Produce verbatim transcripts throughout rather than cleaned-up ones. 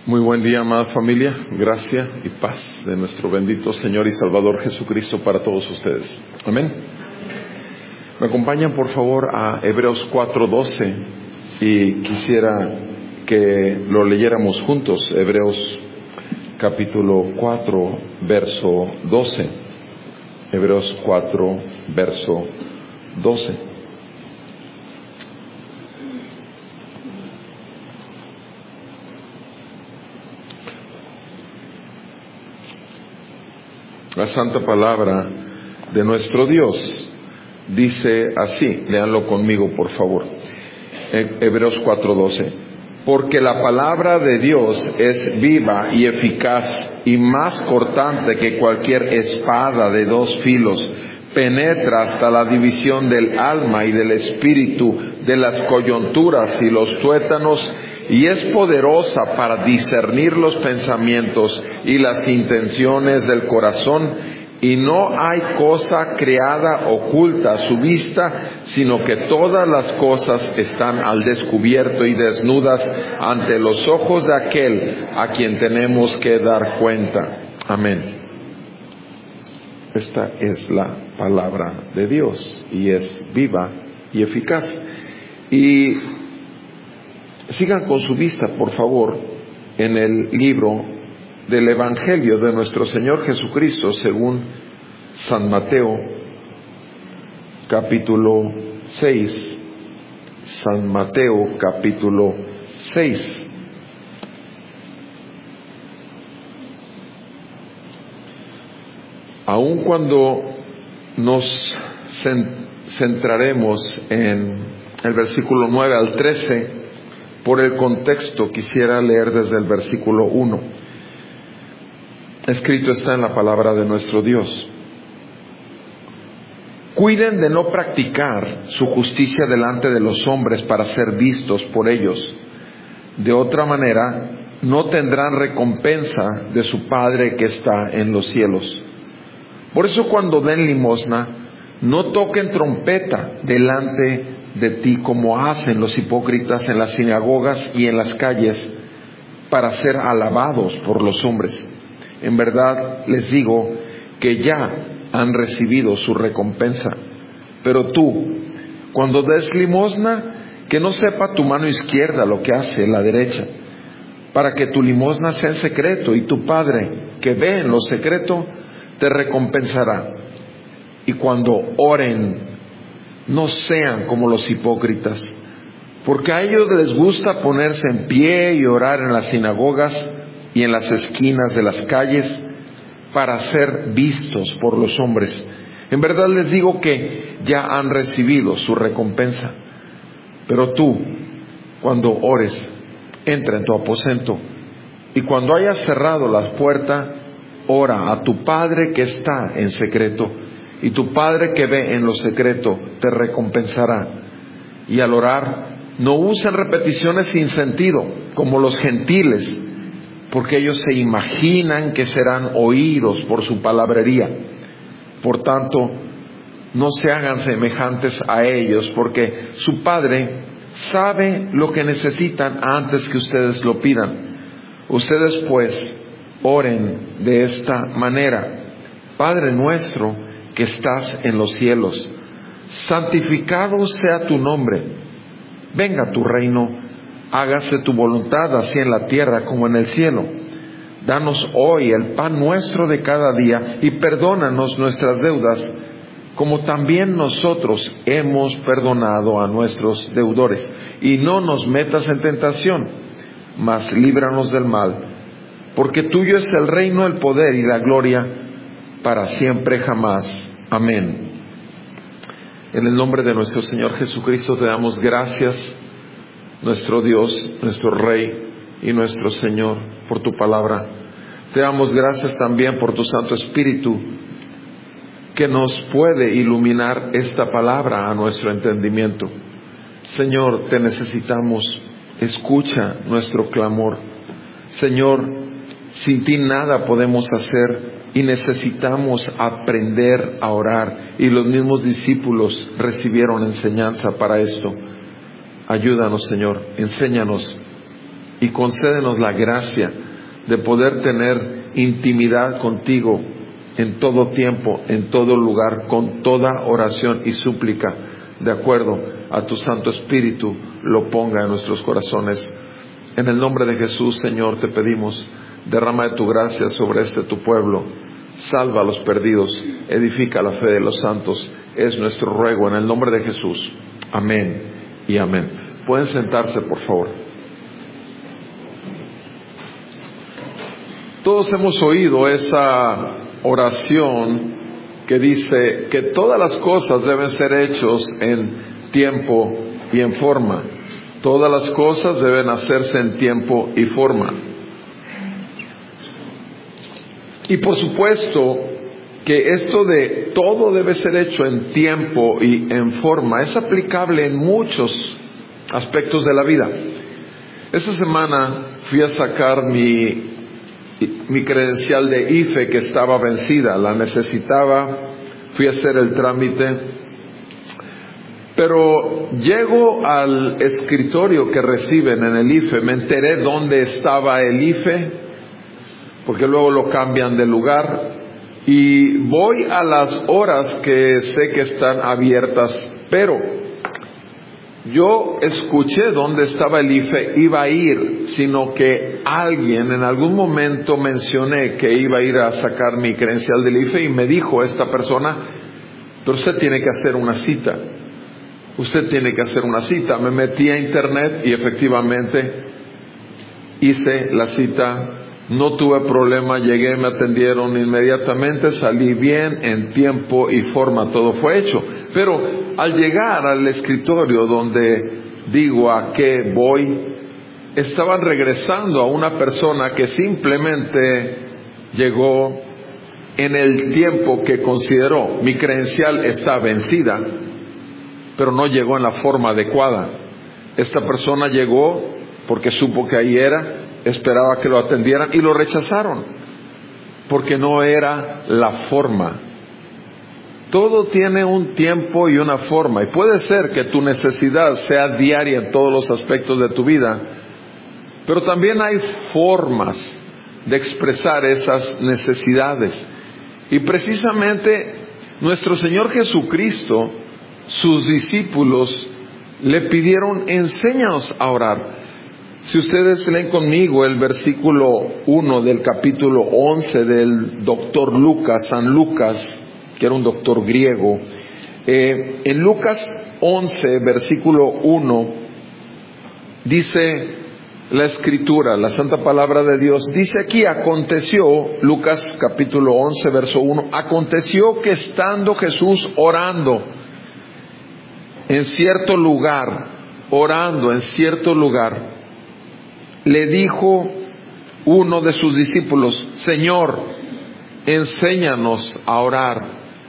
Muy buen día, amada familia. Gracia y paz de nuestro bendito Señor y Salvador Jesucristo para todos ustedes. Amén. Me acompañan, por favor, a Hebreos cuatro doce y quisiera que lo leyéramos juntos. Hebreos capítulo cuatro, verso doce. Hebreos cuatro, verso doce. La santa palabra de nuestro Dios dice así, léanlo conmigo por favor, Hebreos cuatro doce. Porque la palabra de Dios es viva y eficaz y más cortante que cualquier espada de dos filos, penetra hasta la división del alma y del espíritu, de las coyunturas y los tuétanos, y es poderosa para discernir los pensamientos y las intenciones del corazón, y no hay cosa creada oculta a su vista, sino que todas las cosas están al descubierto y desnudas ante los ojos de aquel a quien tenemos que dar cuenta. Amén. Esta es la palabra de Dios y es viva y eficaz. Y sigan con su vista, por favor, en el libro del Evangelio de nuestro Señor Jesucristo según San Mateo, capítulo seis. San Mateo, capítulo seis. Aun cuando nos centraremos en el versículo nueve al trece, por el contexto quisiera leer desde el versículo uno. Escrito está en la palabra de nuestro Dios: cuiden de no practicar su justicia delante de los hombres para ser vistos por ellos. De otra manera, no tendrán recompensa de su Padre que está en los cielos. Por eso, cuando den limosna, no toquen trompeta delante de ti como hacen los hipócritas en las sinagogas y en las calles para ser alabados por los hombres. En verdad les digo que ya han recibido su recompensa. Pero tú, cuando des limosna, que no sepa tu mano izquierda lo que hace la derecha, para que tu limosna sea en secreto, y tu Padre, que ve en lo secreto, te recompensará. Y cuando oren, no sean como los hipócritas, porque a ellos les gusta ponerse en pie y orar en las sinagogas y en las esquinas de las calles para ser vistos por los hombres. En verdad les digo que ya han recibido su recompensa. Pero tú, cuando ores, entra en tu aposento, y cuando hayas cerrado la puerta, ora a tu Padre que está en secreto, y tu Padre que ve en lo secreto te recompensará. Y al orar, no usen repeticiones sin sentido, como los gentiles, porque ellos se imaginan que serán oídos por su palabrería. Por tanto, no se hagan semejantes a ellos, porque su Padre sabe lo que necesitan antes que ustedes lo pidan. Ustedes pues oren de esta manera: Padre nuestro que estás en los cielos, santificado sea tu nombre. Venga tu reino, hágase tu voluntad así en la tierra como en el cielo. Danos hoy el pan nuestro de cada día, y perdónanos nuestras deudas, como también nosotros hemos perdonado a nuestros deudores. Y no nos metas en tentación, mas líbranos del mal, porque tuyo es el reino, el poder y la gloria, para siempre jamás. Amén. En el nombre de nuestro Señor Jesucristo te damos gracias, nuestro Dios, nuestro Rey y nuestro Señor, por tu palabra. Te damos gracias también por tu Santo Espíritu, que nos puede iluminar esta palabra a nuestro entendimiento. Señor, te necesitamos. Escucha nuestro clamor. Señor, sin ti nada podemos hacer y necesitamos aprender a orar, y los mismos discípulos recibieron enseñanza para esto. Ayúdanos, Señor, enséñanos y concédenos la gracia de poder tener intimidad contigo en todo tiempo, en todo lugar, con toda oración y súplica, de acuerdo a tu Santo Espíritu lo ponga en nuestros corazones. En el nombre de Jesús, Señor, te pedimos, derrama de tu gracia sobre este tu pueblo, salva a los perdidos, edifica la fe de los santos, es nuestro ruego en el nombre de Jesús. Amén y amén. Pueden sentarse, por favor. Todos hemos oído esa oración que dice que todas las cosas deben ser hechas en tiempo y en forma. Todas las cosas deben hacerse en tiempo y forma. Y por supuesto que esto de todo debe ser hecho en tiempo y en forma es aplicable en muchos aspectos de la vida. Esta semana fui a sacar mi, mi credencial de I F E que estaba vencida, la necesitaba, fui a hacer el trámite, pero llego al escritorio que reciben en el I F E, me enteré dónde estaba el I F E, porque luego lo cambian de lugar, y voy a las horas que sé que están abiertas, pero yo escuché dónde estaba el I F E, iba a ir, sino que alguien en algún momento mencioné que iba a ir a sacar mi credencial del I F E y me dijo esta persona, pero usted tiene que hacer una cita, usted tiene que hacer una cita. Me metí a internet y efectivamente hice la cita. No tuve problema, llegué, me atendieron inmediatamente, salí bien, en tiempo y forma, todo fue hecho. Pero al llegar al escritorio donde digo a qué voy, estaban regresando a una persona que simplemente llegó en el tiempo que consideró. Mi credencial está vencida, pero no llegó en la forma adecuada. Esta persona llegó porque supo que ahí era, esperaba que lo atendieran y lo rechazaron porque no era la forma. Todo tiene un tiempo y una forma, y puede ser que tu necesidad sea diaria en todos los aspectos de tu vida, pero también hay formas de expresar esas necesidades. Y precisamente nuestro Señor Jesucristo, sus discípulos le pidieron, enséñanos a orar. Si ustedes leen conmigo el versículo uno del capítulo once del doctor Lucas, San Lucas, que era un doctor griego, eh, en Lucas once, versículo uno, dice la Escritura, la Santa Palabra de Dios, dice aquí, aconteció, Lucas capítulo once, verso uno, aconteció que estando Jesús orando en cierto lugar, orando en cierto lugar, le dijo uno de sus discípulos, Señor, enséñanos a orar.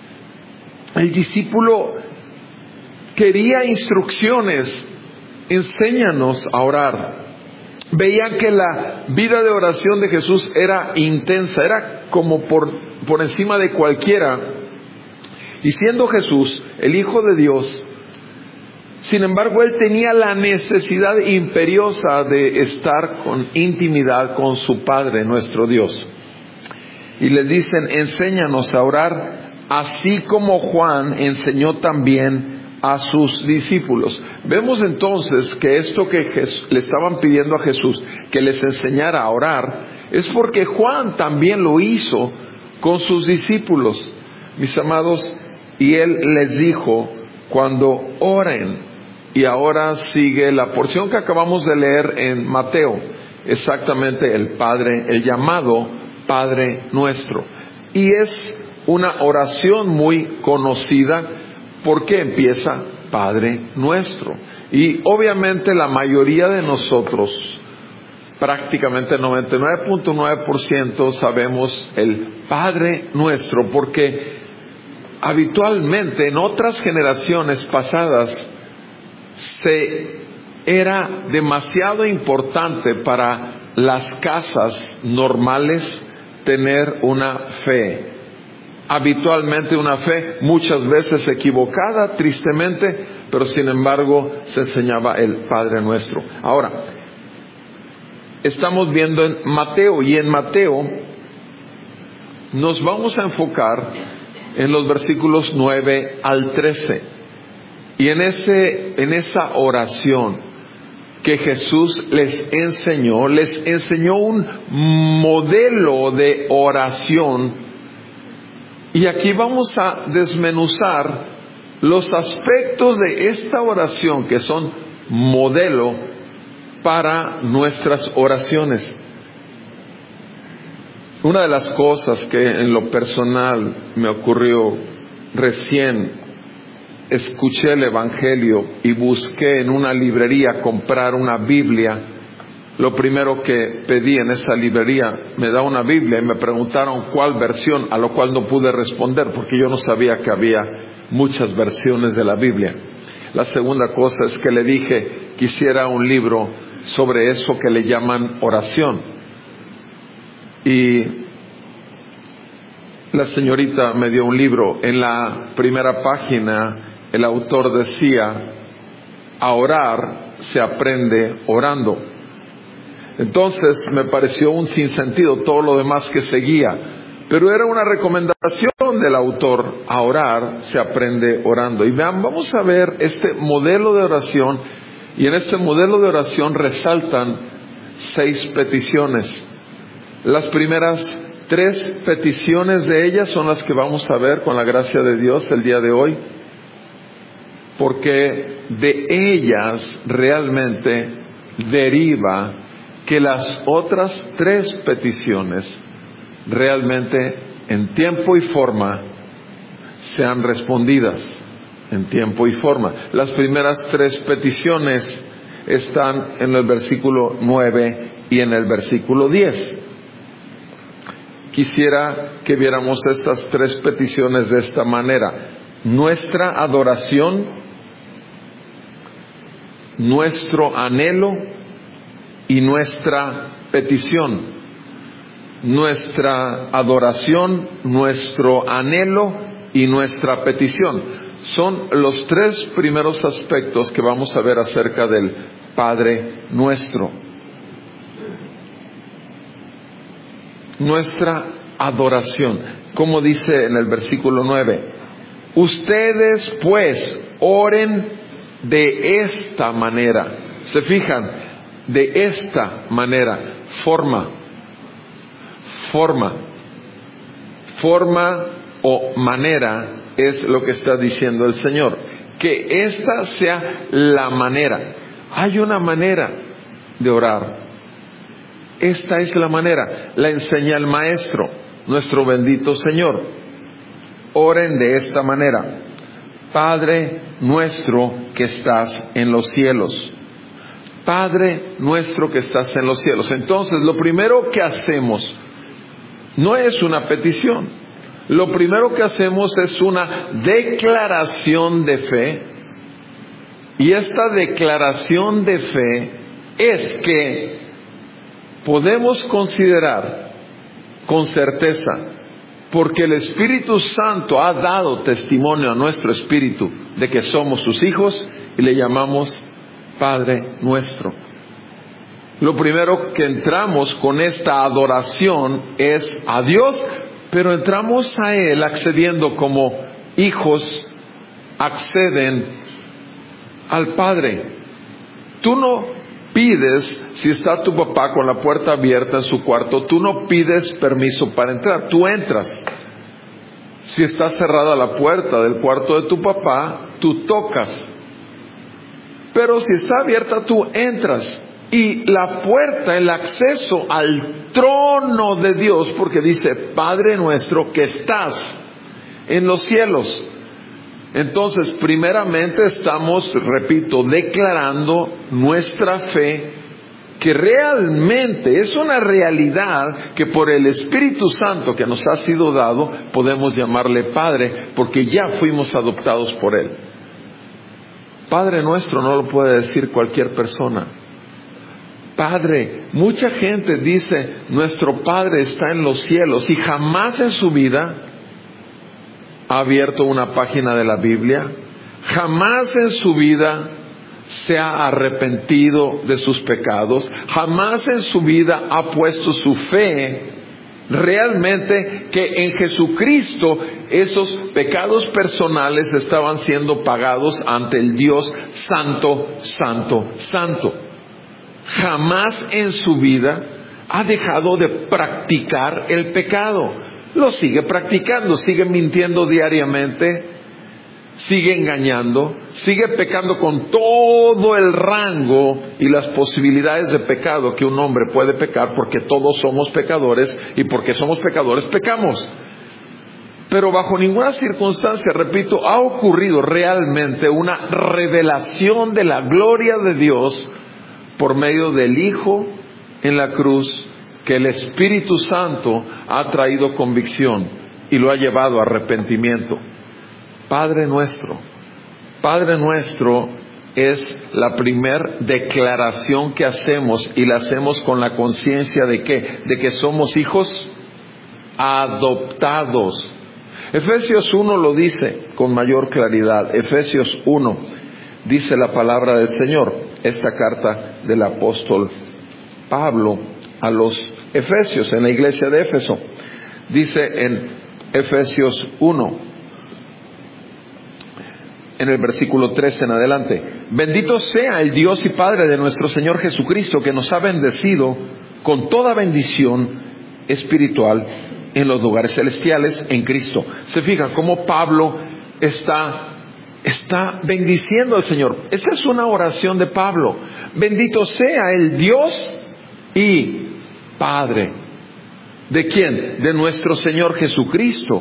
El discípulo quería instrucciones, enséñanos a orar. Veían que la vida de oración de Jesús era intensa, era como por, por encima de cualquiera. Y siendo Jesús el Hijo de Dios, sin embargo, Él tenía la necesidad imperiosa de estar con intimidad con su Padre, nuestro Dios. Y le dicen, enséñanos a orar, así como Juan enseñó también a sus discípulos. Vemos entonces que esto que Jesús, le estaban pidiendo a Jesús, que les enseñara a orar, es porque Juan también lo hizo con sus discípulos, mis amados, y Él les dijo, cuando oren. Y ahora sigue la porción que acabamos de leer en Mateo, exactamente el Padre, el llamado Padre Nuestro. Y es una oración muy conocida porque empieza Padre Nuestro. Y obviamente la mayoría de nosotros, prácticamente noventa y nueve punto nueve por ciento, sabemos el Padre Nuestro porque habitualmente en otras generaciones pasadas se era demasiado importante para las casas normales tener una fe, habitualmente una fe muchas veces equivocada, tristemente, pero sin embargo se enseñaba el Padre Nuestro. Ahora, estamos viendo en Mateo, y en Mateo nos vamos a enfocar en los versículos nueve al trece. Y en ese, en esa oración que Jesús les enseñó, les enseñó un modelo de oración. Y aquí vamos a desmenuzar los aspectos de esta oración que son modelo para nuestras oraciones. Una de las cosas que en lo personal me ocurrió recién, escuché el Evangelio y busqué en una librería comprar una Biblia. Lo primero que pedí en esa librería, me da una Biblia, y me preguntaron cuál versión, a lo cual no pude responder porque yo no sabía que había muchas versiones de la Biblia. La segunda cosa es que le dije quisiera un libro sobre eso que le llaman oración. Y la señorita me dio un libro. En la primera página el autor decía: a orar se aprende orando. Entonces me pareció un sinsentido todo lo demás que seguía, pero era una recomendación del autor: a orar se aprende orando. Y vean, vamos a ver este modelo de oración, y en este modelo de oración resaltan seis peticiones. Las primeras tres peticiones de ellas son las que vamos a ver con la gracia de Dios el día de hoy, porque de ellas realmente deriva que las otras tres peticiones realmente en tiempo y forma sean respondidas en tiempo y forma. Las primeras tres peticiones están en el versículo nueve y en el versículo diez. Quisiera que viéramos estas tres peticiones de esta manera: nuestra adoración, nuestro anhelo y nuestra petición. Nuestra adoración, nuestro anhelo y nuestra petición son los tres primeros aspectos que vamos a ver acerca del Padre Nuestro. Nuestra adoración, como dice en el versículo nueve: ustedes pues oren de esta manera. ¿Se fijan? De esta manera. Forma. Forma. Forma o manera es lo que está diciendo el Señor. Que esta sea la manera. Hay una manera de orar. Esta es la manera. La enseña el Maestro, nuestro bendito Señor. Oren de esta manera: Padre nuestro que estás en los cielos. Padre nuestro que estás en los cielos. Entonces, lo primero que hacemos no es una petición. Lo primero que hacemos es una declaración de fe. Y esta declaración de fe es que podemos considerar con certeza, porque el Espíritu Santo ha dado testimonio a nuestro espíritu de que somos sus hijos, y le llamamos Padre Nuestro. Lo primero que entramos con esta adoración es a Dios, pero entramos a Él accediendo como hijos acceden al Padre. Tú no pides, si está tu papá con la puerta abierta en su cuarto, tú no pides permiso para entrar, tú entras. Si está cerrada la puerta del cuarto de tu papá, tú tocas. Pero si está abierta, tú entras. Y la puerta, el acceso al trono de Dios, porque dice Padre nuestro que estás en los cielos. Entonces, primeramente estamos, repito, declarando nuestra fe, que realmente es una realidad que por el Espíritu Santo que nos ha sido dado, podemos llamarle Padre, porque ya fuimos adoptados por Él. Padre nuestro no lo puede decir cualquier persona. Padre, mucha gente dice, nuestro Padre está en los cielos, y jamás en su vida ha abierto una página de la Biblia, jamás en su vida se ha arrepentido de sus pecados, jamás en su vida ha puesto su fe realmente que en Jesucristo esos pecados personales estaban siendo pagados ante el Dios santo, santo, santo. Jamás en su vida ha dejado de practicar el pecado. Lo sigue practicando, sigue mintiendo diariamente, sigue engañando, sigue pecando con todo el rango y las posibilidades de pecado que un hombre puede pecar, porque todos somos pecadores y porque somos pecadores pecamos. Pero bajo ninguna circunstancia, repito, ha ocurrido realmente una revelación de la gloria de Dios por medio del Hijo en la cruz, que el Espíritu Santo ha traído convicción y lo ha llevado a arrepentimiento. Padre nuestro, Padre nuestro es la primer declaración que hacemos, y la hacemos con la conciencia de que, de que somos hijos adoptados. Efesios uno lo dice con mayor claridad. Efesios uno dice la palabra del Señor, esta carta del apóstol Pablo a los Efesios, en la iglesia de Éfeso. Dice en Efesios uno, en el versículo trece en adelante: bendito sea el Dios y Padre de nuestro Señor Jesucristo, que nos ha bendecido con toda bendición espiritual en los lugares celestiales en Cristo. Se fija cómo Pablo está está bendiciendo al Señor. Esta es una oración de Pablo. Bendito sea el Dios y Padre. ¿De quién? De nuestro Señor Jesucristo.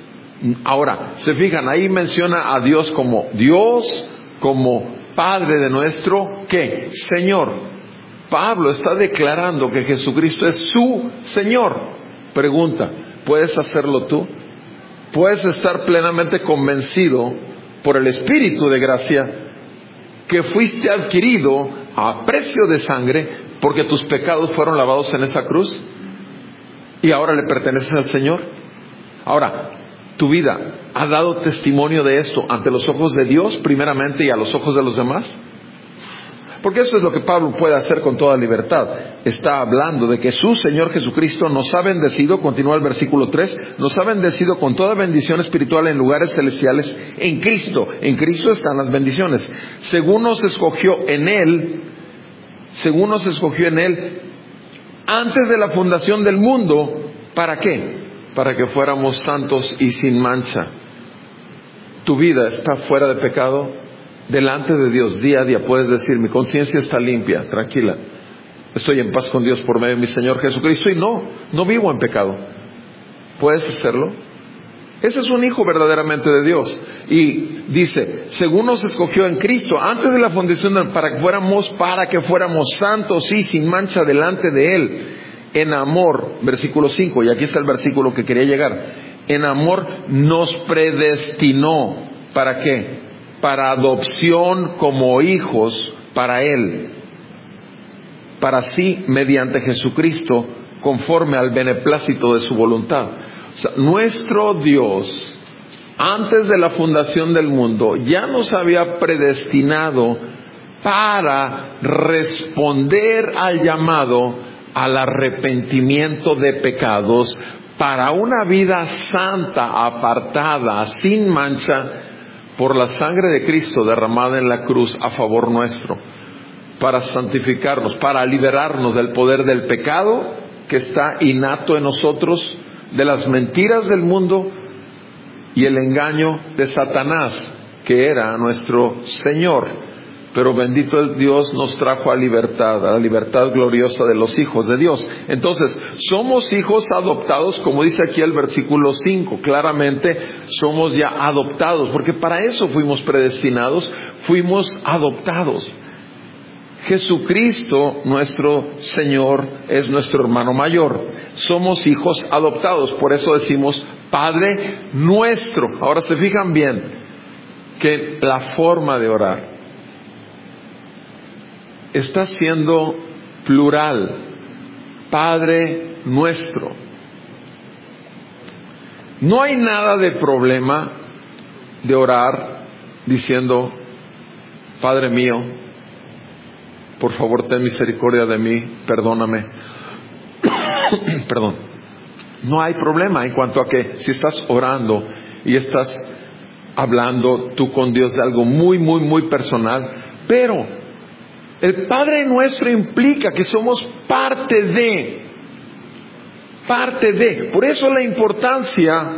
Ahora, se fijan, ahí menciona a Dios como Dios, como Padre de nuestro, ¿qué? Señor. Pablo está declarando que Jesucristo es su Señor. Pregunta, ¿puedes hacerlo tú? ¿Puedes estar plenamente convencido por el Espíritu de gracia que fuiste adquirido a precio de sangre porque tus pecados fueron lavados en esa cruz y ahora le perteneces al Señor? Ahora, ¿tu vida ha dado testimonio de esto ante los ojos de Dios primeramente y a los ojos de los demás? Porque eso es lo que Pablo puede hacer con toda libertad. Está hablando de que su Señor Jesucristo nos ha bendecido, continúa el versículo tres, nos ha bendecido con toda bendición espiritual en lugares celestiales en Cristo. En Cristo están las bendiciones. Según nos escogió en Él, según nos escogió en Él, antes de la fundación del mundo, ¿para qué? Para que fuéramos santos y sin mancha. ¿Tu vida está fuera de pecado? Delante de Dios, día a día, puedes decir: mi conciencia está limpia, tranquila, estoy en paz con Dios por medio de mi Señor Jesucristo, y no, no vivo en pecado. ¿Puedes hacerlo? Ese es un hijo verdaderamente de Dios. Y dice, según nos escogió en Cristo, antes de la fundación, para que fuéramos, para que fuéramos santos y sin mancha delante de Él, en amor, versículo cinco, y aquí está el versículo que quería llegar. En amor nos predestinó, ¿para qué? Para adopción como hijos para Él, para sí, mediante Jesucristo, conforme al beneplácito de su voluntad. O sea, nuestro Dios, antes de la fundación del mundo, ya nos había predestinado para responder al llamado al arrepentimiento de pecados, para una vida santa, apartada, sin mancha, por la sangre de Cristo derramada en la cruz a favor nuestro, para santificarnos, para liberarnos del poder del pecado que está innato en nosotros, de las mentiras del mundo y el engaño de Satanás, que era nuestro Señor. Pero bendito el Dios, nos trajo a libertad, a la libertad gloriosa de los hijos de Dios. Entonces, somos hijos adoptados, como dice aquí el versículo cinco, claramente somos ya adoptados, porque para eso fuimos predestinados, fuimos adoptados. Jesucristo, nuestro Señor, es nuestro hermano mayor. Somos hijos adoptados, por eso decimos Padre nuestro. Ahora se fijan bien que la forma de orar está siendo plural. Padre nuestro. No hay nada de problema de orar diciendo Padre mío, por favor ten misericordia de mí, perdóname. Perdón. No hay problema en cuanto a que si estás orando y estás hablando tú con Dios de algo muy, muy, muy personal, pero el Padre Nuestro implica que somos parte de, parte de. Por eso la importancia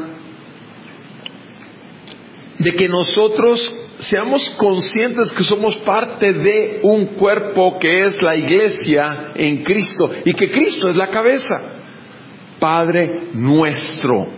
de que nosotros seamos conscientes que somos parte de un cuerpo que es la iglesia en Cristo y que Cristo es la cabeza. Padre Nuestro.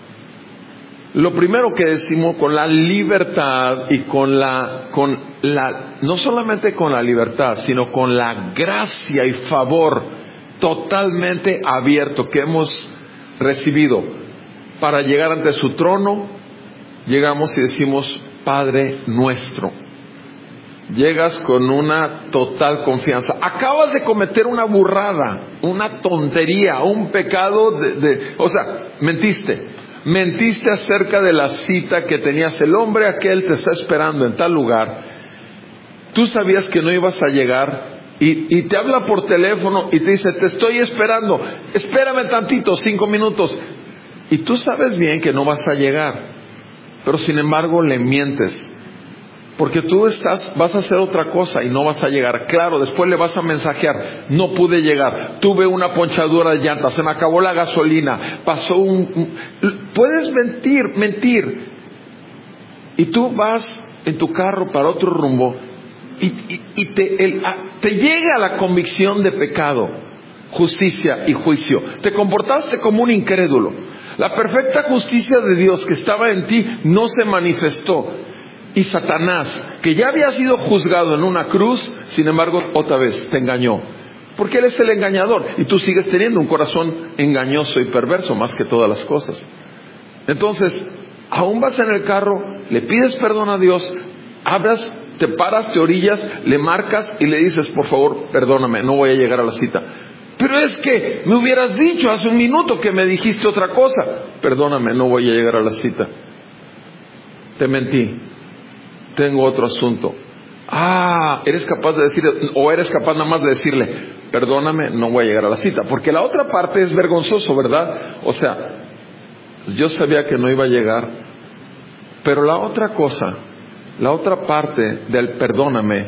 Lo primero que decimos con la libertad y con la, con la, no solamente con la libertad, sino con la gracia y favor totalmente abierto que hemos recibido para llegar ante su trono, llegamos y decimos Padre Nuestro. Llegas con una total confianza. Acabas de cometer una burrada, una tontería, un pecado de, de, o sea, mentiste. Mentiste acerca de la cita que tenías. El hombre aquel te está esperando en tal lugar. Tú sabías que no ibas a llegar y, y te habla por teléfono y te dice, te estoy esperando, espérame tantito, cinco minutos. Y tú sabes bien que no vas a llegar, pero sin embargo le mientes. Porque tú estás, vas a hacer otra cosa y no vas a llegar. Claro, después le vas a mensajear, no pude llegar, tuve una ponchadura de llanta, se me acabó la gasolina, pasó un... un puedes mentir, mentir. Y tú vas en tu carro para otro rumbo y, y, y te, el, a, te llega la convicción de pecado, justicia y juicio. Te comportaste como un incrédulo. La perfecta justicia de Dios que estaba en ti no se manifestó. Y Satanás, que ya había sido juzgado en una cruz, sin embargo, otra vez te engañó. Porque él es el engañador. Y tú sigues teniendo un corazón engañoso y perverso más que todas las cosas. Entonces, aún vas en el carro, le pides perdón a Dios, abras, te paras, te orillas, le marcas y le dices, por favor, perdóname, no voy a llegar a la cita. Pero es que me hubieras dicho hace un minuto que me dijiste otra cosa. Perdóname, no voy a llegar a la cita. Te mentí. Tengo otro asunto. Ah, eres capaz de decir, o eres capaz nada más de decirle, perdóname, no voy a llegar a la cita. Porque la otra parte es vergonzoso, ¿verdad? O sea, yo sabía que no iba a llegar, pero la otra cosa, la otra parte del perdóname,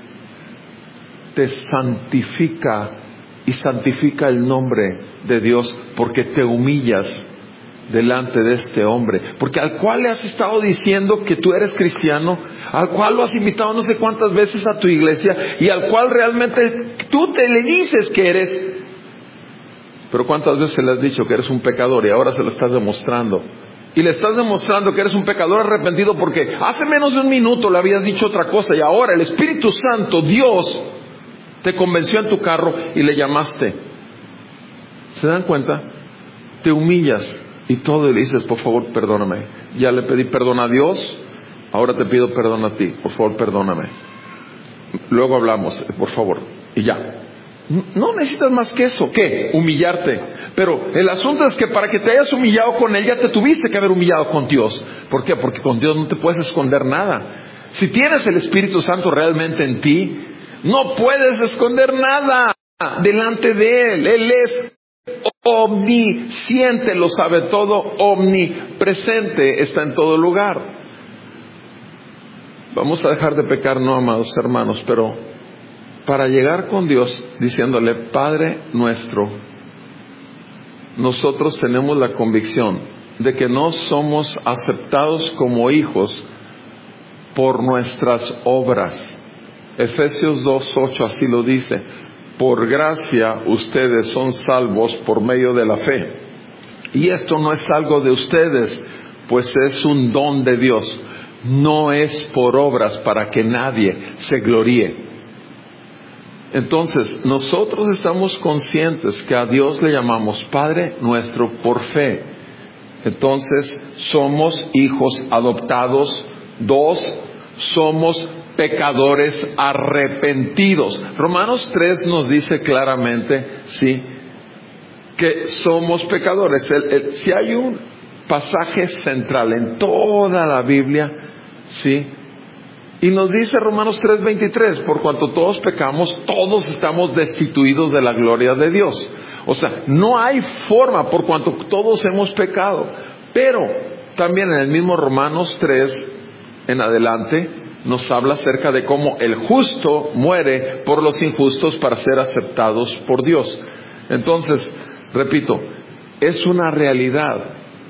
te santifica y santifica el nombre de Dios, porque te humillas delante de este hombre, porque al cual le has estado diciendo que tú eres cristiano, al cual lo has invitado no sé cuántas veces a tu iglesia y al cual realmente tú te le dices que eres, pero cuántas veces le has dicho que eres un pecador y ahora se lo estás demostrando. Y le estás demostrando que eres un pecador arrepentido porque hace menos de un minuto le habías dicho otra cosa y ahora el Espíritu Santo, Dios, te convenció en tu carro y le llamaste. ¿Se dan cuenta? Te humillas y todo y le dices, por favor, perdóname. Ya le pedí perdón a Dios, ahora te pido perdón a ti, por favor, perdóname. Luego hablamos, por favor, y ya. No necesitas más que eso. ¿Qué? Humillarte. Pero el asunto es que para que te hayas humillado con Él, ya te tuviste que haber humillado con Dios. ¿Por qué? Porque con Dios no te puedes esconder nada. Si tienes el Espíritu Santo realmente en ti, no puedes esconder nada delante de Él. Él es omnisciente, lo sabe todo, omnipresente, está en todo lugar. Vamos a dejar de pecar, no, amados hermanos, pero para llegar con Dios diciéndole, Padre nuestro, nosotros tenemos la convicción de que no somos aceptados como hijos por nuestras obras. Efesios dos ocho así lo dice. Por gracia ustedes son salvos por medio de la fe. Y esto no es algo de ustedes, pues es un don de Dios. No es por obras para que nadie se gloríe. Entonces, nosotros estamos conscientes que a Dios le llamamos Padre nuestro por fe. Entonces, somos hijos adoptados. Dos, somos pecadores arrepentidos. Romanos tres nos dice claramente, sí, que somos pecadores. El, el, si hay un pasaje central en toda la Biblia, sí, Y nos dice Romanos tres veintitrés, por cuanto todos pecamos, todos estamos destituidos de la gloria de Dios. O sea, no hay forma, por cuanto todos hemos pecado. Pero también en el mismo Romanos tres en adelante nos habla acerca de cómo el justo muere por los injustos para ser aceptados por Dios. Entonces, repito, es una realidad.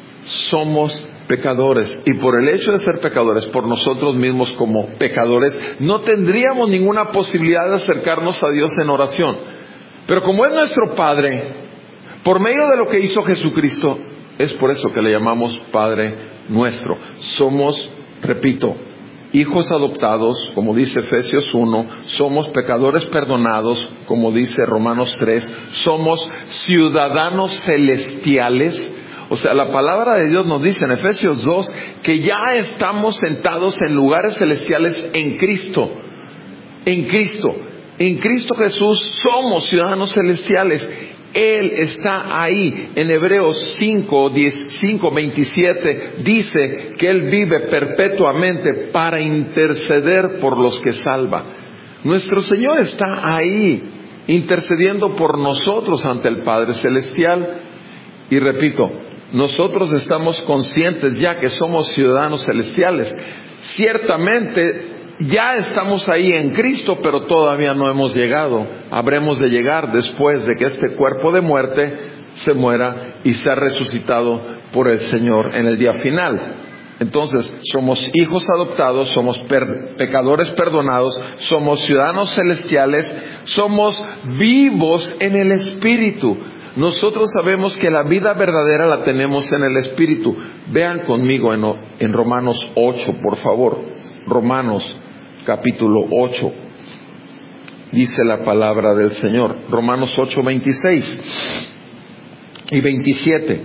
Somos pecadores, y por el hecho de ser pecadores, por nosotros mismos como pecadores, no tendríamos ninguna posibilidad de acercarnos a Dios en oración. Pero como es nuestro Padre, por medio de lo que hizo Jesucristo, es por eso que le llamamos Padre nuestro. Somos, repito, hijos adoptados, como dice Efesios uno, somos pecadores perdonados, como dice Romanos tres, somos ciudadanos celestiales. O sea, la palabra de Dios nos dice en Efesios dos que ya estamos sentados en lugares celestiales en Cristo. En Cristo. En Cristo Jesús somos ciudadanos celestiales. Él está ahí. En Hebreos cinco, diez, cinco, veintisiete dice que Él vive perpetuamente para interceder por los que salva. Nuestro Señor está ahí intercediendo por nosotros ante el Padre Celestial. Y repito, nosotros estamos conscientes ya que somos ciudadanos celestiales. Ciertamente ya estamos ahí en Cristo, pero todavía no hemos llegado. Habremos de llegar después de que este cuerpo de muerte se muera y sea resucitado por el Señor en el día final. Entonces, somos hijos adoptados, somos per- pecadores perdonados, somos ciudadanos celestiales, somos vivos en el Espíritu. Nosotros sabemos que la vida verdadera la tenemos en el Espíritu. Vean conmigo en, en Romanos ocho, por favor. Romanos capítulo ocho. Dice la palabra del Señor. Romanos ocho, veintiséis y veintisiete.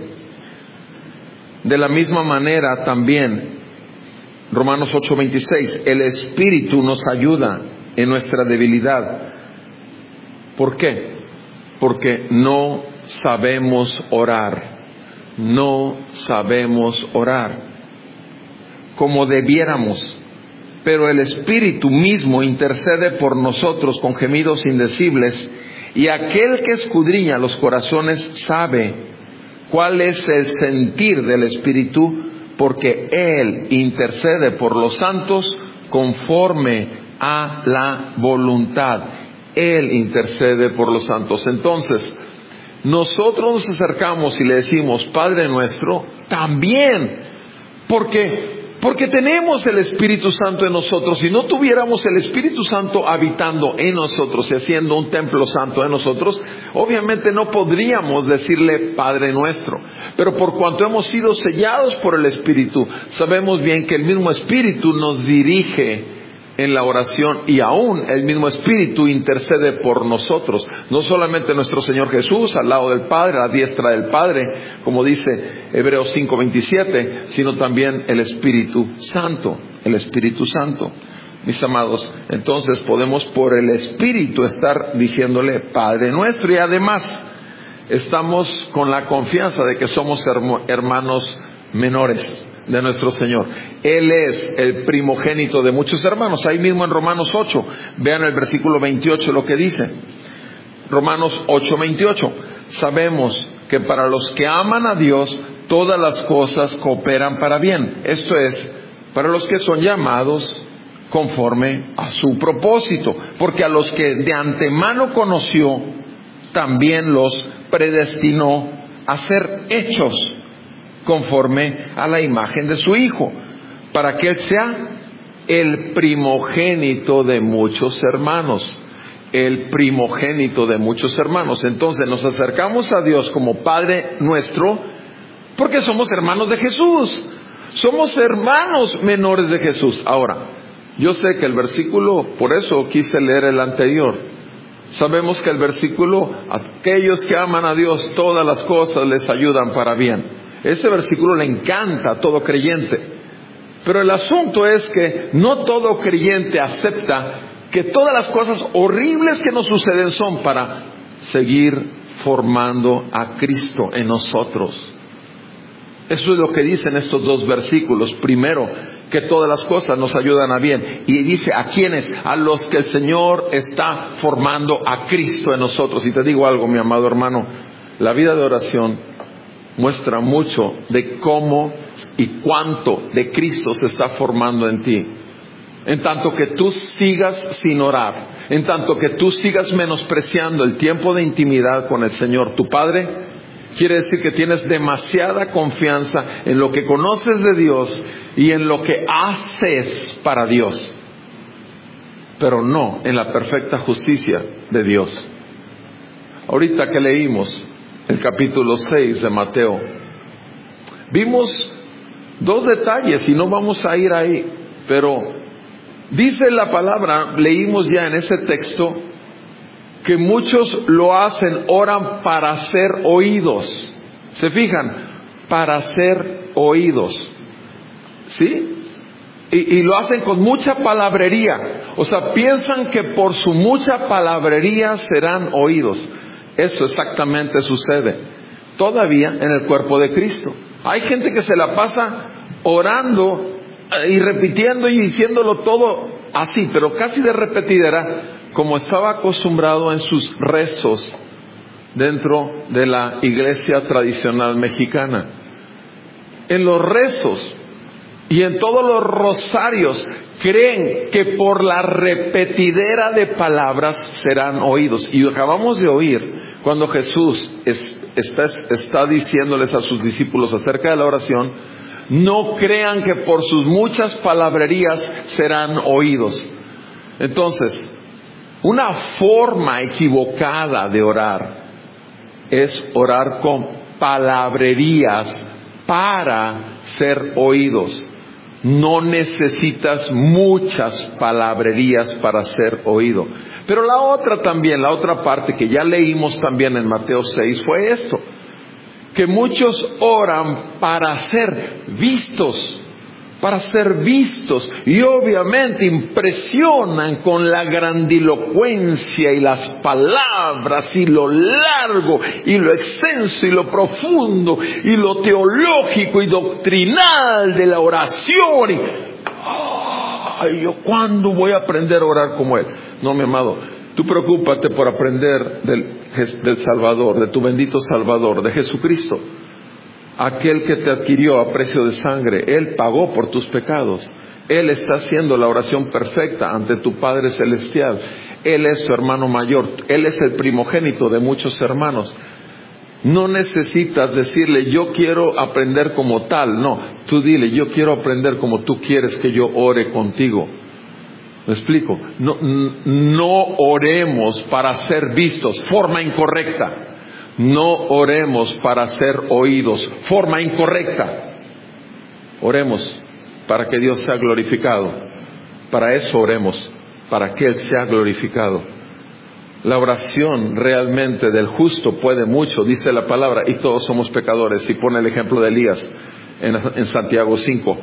De la misma manera también, Romanos ocho, veintiséis, el Espíritu nos ayuda en nuestra debilidad. ¿Por qué? Porque no sabemos orar, no sabemos orar como debiéramos, pero el Espíritu mismo intercede por nosotros con gemidos indecibles, y aquel que escudriña los corazones sabe cuál es el sentir del Espíritu, porque Él intercede por los santos conforme a la voluntad. Él intercede por los santos. Entonces, nosotros nos acercamos y le decimos Padre nuestro también, porque porque tenemos el Espíritu Santo en nosotros. Si no tuviéramos el Espíritu Santo habitando en nosotros y haciendo un templo santo en nosotros, obviamente no podríamos decirle Padre nuestro. Pero por cuanto hemos sido sellados por el Espíritu, sabemos bien que el mismo Espíritu nos dirige en la oración, y aún el mismo Espíritu intercede por nosotros. No solamente nuestro Señor Jesús al lado del Padre, a la diestra del Padre, como dice Hebreos cinco veintisiete, sino también el Espíritu Santo, el Espíritu Santo. Mis amados, entonces podemos por el Espíritu estar diciéndole Padre nuestro, y además estamos con la confianza de que somos hermanos menores de nuestro Señor. Él es el primogénito de muchos hermanos. Ahí mismo en Romanos ocho, vean el versículo veintiocho lo que dice. Romanos ocho, veintiocho. Sabemos que para los que aman a Dios, todas las cosas cooperan para bien. Esto es, para los que son llamados conforme a su propósito. Porque a los que de antemano conoció, también los predestinó a ser hechos conforme a la imagen de su Hijo, para que Él sea el primogénito de muchos hermanos. El primogénito de muchos hermanos. Entonces nos acercamos a Dios como Padre nuestro, porque somos hermanos de Jesús. Somos hermanos menores de Jesús. Ahora, yo sé que el versículo, por eso quise leer el anterior. Sabemos que el versículo, aquellos que aman a Dios, todas las cosas les ayudan para bien. Ese versículo le encanta a todo creyente. Pero el asunto es que no todo creyente acepta que todas las cosas horribles que nos suceden son para seguir formando a Cristo en nosotros. Eso es lo que dicen estos dos versículos. Primero, que todas las cosas nos ayudan a bien. Y dice, ¿a quiénes? A los que el Señor está formando a Cristo en nosotros. Y te digo algo, mi amado hermano, la vida de oración muestra mucho de cómo y cuánto de Cristo se está formando en ti. En tanto que tú sigas sin orar, en tanto que tú sigas menospreciando el tiempo de intimidad con el Señor, tu Padre, quiere decir que tienes demasiada confianza en lo que conoces de Dios y en lo que haces para Dios, pero no en la perfecta justicia de Dios. Ahorita que leímos el capítulo seis de Mateo, vimos dos detalles y no vamos a ir ahí, pero dice la palabra, leímos ya en ese texto, que muchos lo hacen, oran para ser oídos. ¿Se fijan? Para ser oídos. ¿Sí? Y, y lo hacen con mucha palabrería. O sea, piensan que por su mucha palabrería serán oídos. Eso exactamente sucede todavía en el cuerpo de Cristo. Hay gente que se la pasa orando y repitiendo y diciéndolo todo así, pero casi de repetidera, como estaba acostumbrado en sus rezos dentro de la iglesia tradicional mexicana. En los rezos y en todos los rosarios creen que por la repetidera de palabras serán oídos. Y acabamos de oír cuando Jesús es, está, está diciéndoles a sus discípulos acerca de la oración: no crean que por sus muchas palabrerías serán oídos. Entonces, una forma equivocada de orar es orar con palabrerías para ser oídos. No necesitas muchas palabrerías para ser oído. Pero la otra también, la otra parte que ya leímos también en Mateo seis fue esto: que muchos oran para ser vistos, para ser vistos, y obviamente impresionan con la grandilocuencia y las palabras y lo largo y lo extenso y lo profundo y lo teológico y doctrinal de la oración. Y, ay, yo ¿cuándo voy a aprender a orar como él? No, mi amado, tú preocúpate por aprender del, del Salvador, de tu bendito Salvador, de Jesucristo, aquel que te adquirió a precio de sangre. Él pagó por tus pecados. Él está haciendo la oración perfecta ante tu Padre Celestial. Él es tu hermano mayor. Él es el primogénito de muchos hermanos. No necesitas decirle, yo quiero aprender como tal. No, tú dile, yo quiero aprender como tú quieres que yo ore contigo. ¿Me explico? No, no oremos para ser vistos, forma incorrecta. No oremos para ser oídos, forma incorrecta. Oremos para que Dios sea glorificado. Para eso oremos, para que Él sea glorificado. La oración realmente del justo puede mucho, dice la palabra, y todos somos pecadores. Y pone el ejemplo de Elías en, en Santiago cinco.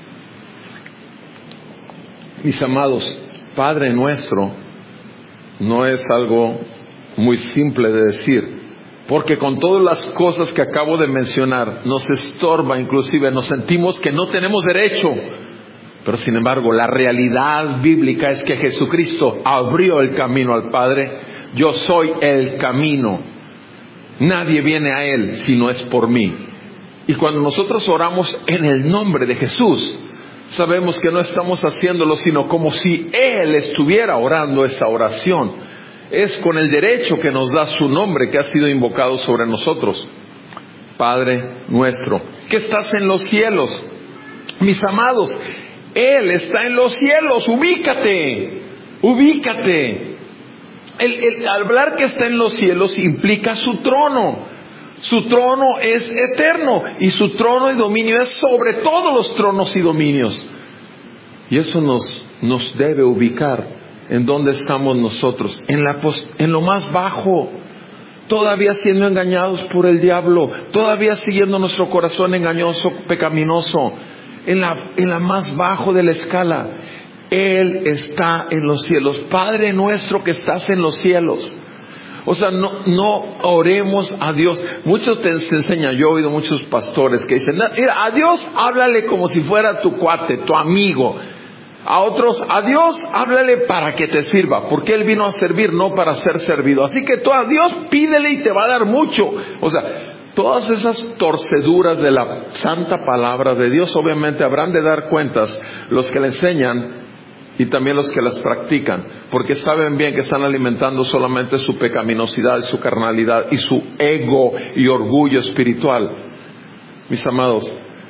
Mis amados, Padre nuestro no es algo muy simple de decir, porque con todas las cosas que acabo de mencionar nos estorba, inclusive nos sentimos que no tenemos derecho. Pero sin embargo, la realidad bíblica es que Jesucristo abrió el camino al Padre. Yo soy el camino. Nadie viene a Él si no es por mí. Y cuando nosotros oramos en el nombre de Jesús, sabemos que no estamos haciéndolo sino como si Él estuviera orando esa oración. Es con el derecho que nos da su nombre que ha sido invocado sobre nosotros. Padre nuestro, que estás en los cielos. Mis amados, Él está en los cielos. Ubícate, ubícate. El, el hablar que está en los cielos implica su trono. Su trono es eterno y su trono y dominio es sobre todos los tronos y dominios. Y eso nos, nos debe ubicar. ¿En dónde estamos nosotros? En, la pos- en lo más bajo, todavía siendo engañados por el diablo, todavía siguiendo nuestro corazón engañoso, pecaminoso, en la, en la más bajo de la escala. Él está en los cielos. Padre nuestro que estás en los cielos. O sea, no, no oremos a Dios. Muchos te enseñan, yo he oído muchos pastores que dicen, mira, a Dios háblale como si fuera tu cuate, tu amigo. A otros, a Dios háblale para que te sirva, porque Él vino a servir, no para ser servido. Así que tú a Dios pídele y te va a dar mucho. O sea, todas esas torceduras de la santa palabra de Dios, obviamente habrán de dar cuentas los que le enseñan y también los que las practican, porque saben bien que están alimentando solamente su pecaminosidad, su carnalidad y su ego y orgullo espiritual. Mis amados,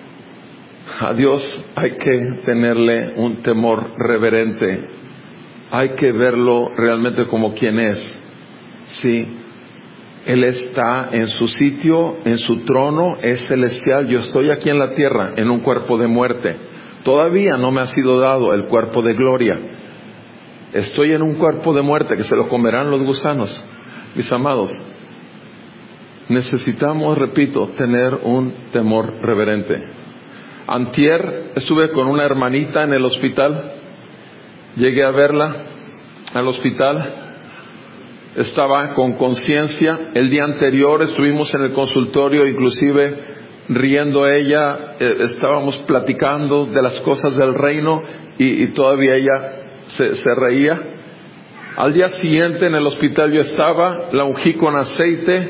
a Dios hay que tenerle un temor reverente, hay que verlo realmente como quien es. Sí, Él está en su sitio, en su trono, es celestial. Yo estoy aquí en la tierra en un cuerpo de muerte. Todavía no me ha sido dado el cuerpo de gloria. Estoy en un cuerpo de muerte que se lo comerán los gusanos. Mis amados, necesitamos, repito, tener un temor reverente. Antier estuve con una hermanita en el hospital. Llegué a verla al hospital. Estaba con conciencia. El día anterior estuvimos en el consultorio, inclusive riendo ella, eh, estábamos platicando de las cosas del reino y, y todavía ella se, se reía. Al día siguiente en el hospital yo estaba, la ungí con aceite,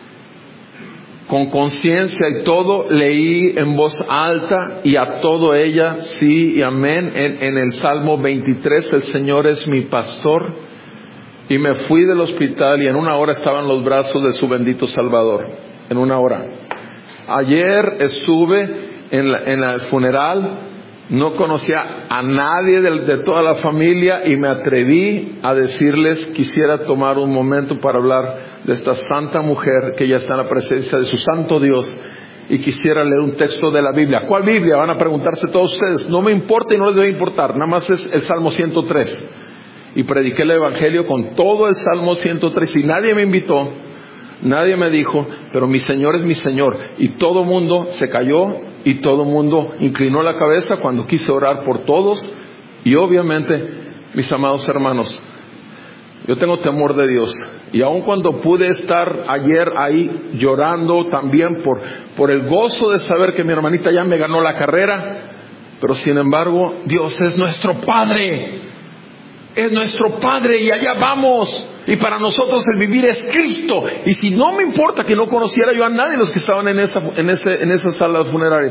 con conciencia y todo, leí en voz alta y a todo ella, sí y amén, en, en el Salmo veintitrés, el Señor es mi pastor, y me fui del hospital y en una hora estaba en los brazos de su bendito Salvador, en una hora. Ayer estuve en, la, en el funeral, no conocía a nadie de, de toda la familia y me atreví a decirles, quisiera tomar un momento para hablar de esta santa mujer que ya está en la presencia de su santo Dios y quisiera leer un texto de la Biblia. ¿Cuál Biblia? Van a preguntarse todos ustedes. No me importa y no les debe importar, nada más es el Salmo ciento tres. Y prediqué el Evangelio con todo el Salmo ciento tres y nadie me invitó. Nadie me dijo, pero mi Señor es mi Señor. Y todo mundo se cayó y todo mundo inclinó la cabeza cuando quise orar por todos. Y obviamente, mis amados hermanos, yo tengo temor de Dios. Y aun cuando pude estar ayer ahí llorando también por, por el gozo de saber que mi hermanita ya me ganó la carrera, pero sin embargo, Dios es nuestro Padre. Es nuestro Padre y allá vamos. Y para nosotros el vivir es Cristo. Y si no me importa que no conociera yo a nadie de los que estaban en esa, en ese, en esa sala funeraria,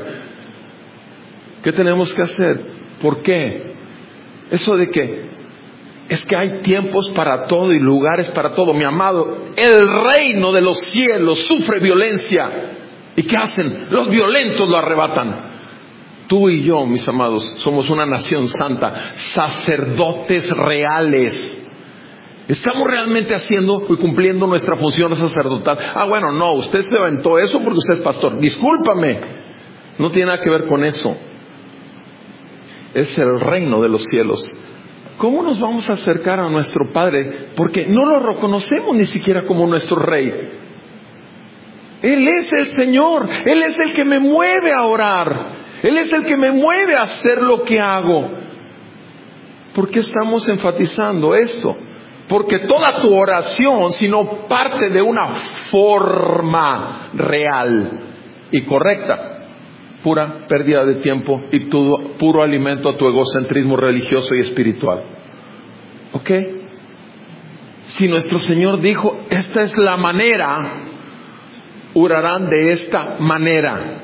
¿qué tenemos que hacer? ¿Por qué? Eso de que es que hay tiempos para todo y lugares para todo. Mi amado, el reino de los cielos sufre violencia. ¿Y qué hacen? Los violentos lo arrebatan. Tú y yo, mis amados, somos una nación santa, sacerdotes reales. ¿Estamos realmente haciendo y cumpliendo nuestra función sacerdotal? Ah, bueno, no, usted se aventó eso porque usted es pastor. Discúlpame, no tiene nada que ver con eso. Es el reino de los cielos. ¿Cómo nos vamos a acercar a nuestro Padre? Porque no lo reconocemos ni siquiera como nuestro Rey. Él es el Señor, Él es el que me mueve a orar. Él es el que me mueve a hacer lo que hago. ¿Por qué estamos enfatizando esto? Porque toda tu oración, si no parte de una forma real y correcta, pura pérdida de tiempo y tu, puro alimento a tu egocentrismo religioso y espiritual. ¿Ok? Si nuestro Señor dijo, esta es la manera, orarán de esta manera.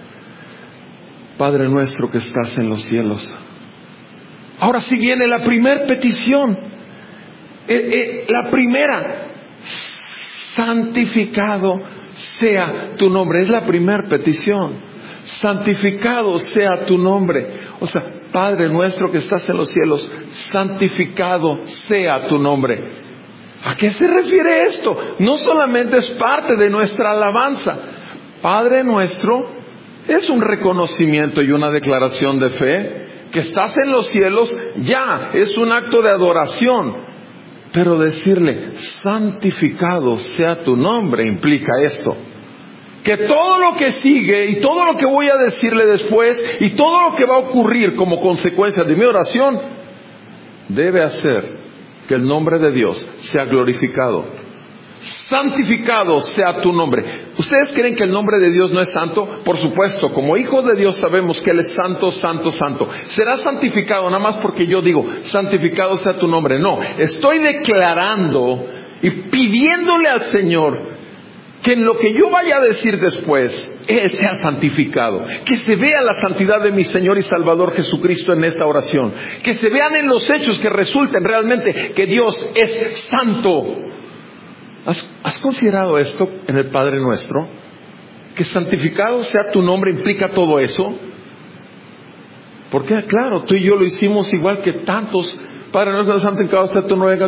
Padre nuestro que estás en los cielos. Ahora sí viene la primera petición. Eh, eh, la primera. Santificado sea tu nombre. Es la primera petición. Santificado sea tu nombre. O sea, Padre nuestro que estás en los cielos, santificado sea tu nombre. ¿A qué se refiere esto? No solamente es parte de nuestra alabanza. Padre nuestro es un reconocimiento y una declaración de fe. Que estás en los cielos, ya es un acto de adoración. Pero decirle, santificado sea tu nombre, implica esto. Que todo lo que sigue y todo lo que voy a decirle después y todo lo que va a ocurrir como consecuencia de mi oración, debe hacer que el nombre de Dios sea glorificado. santificado sea tu nombre. ¿Ustedes creen que el nombre de Dios no es santo? Por supuesto, como hijos de Dios sabemos que Él es santo, santo, santo. ¿Será santificado nada más porque yo digo, santificado sea tu nombre? No, estoy declarando y pidiéndole al Señor que en lo que yo vaya a decir después, Él sea santificado. Que se vea la santidad de mi Señor y Salvador Jesucristo en esta oración. Que se vean en los hechos que resulten realmente que Dios es santo. ¿Has, ¿Has considerado esto en el Padre Nuestro? Que santificado sea tu nombre implica todo eso. Porque claro, tú y yo lo hicimos igual que tantos. Padre Nuestro, santificado sea tu nombre.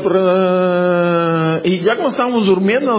Y ya como estábamos durmiendo,